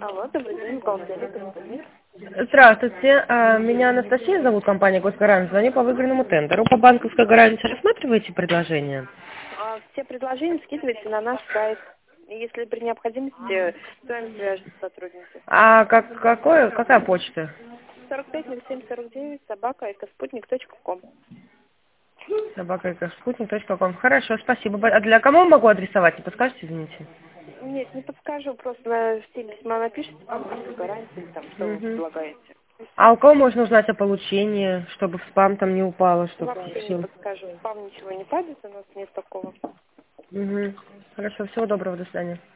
Алло, добрый день, бухгалтерия, господин. Здравствуйте, меня Анастасия зовут, компания Госгарант. Звоню по выигранному тендеру. По банковской гарантии рассматриваете предложение? Все предложения скидывайте на наш сайт. И если при необходимости с вами свяжутся сотрудники. А какая почта? 450749 собака экоспутник.ком. собака.спутник.ком. Хорошо, спасибо. А для кого могу адресовать? Не подскажете, извините? Нет, не подскажу, просто в стиле письма напишите, банковской гарантии, там, что вы Мгм. предлагаете. А у кого можно узнать о получении, чтобы в спам там не упало, чтобы Вообще не все? подскажу. Спам ничего не падает, у нас нет такого. Хорошо, всего доброго, до свидания.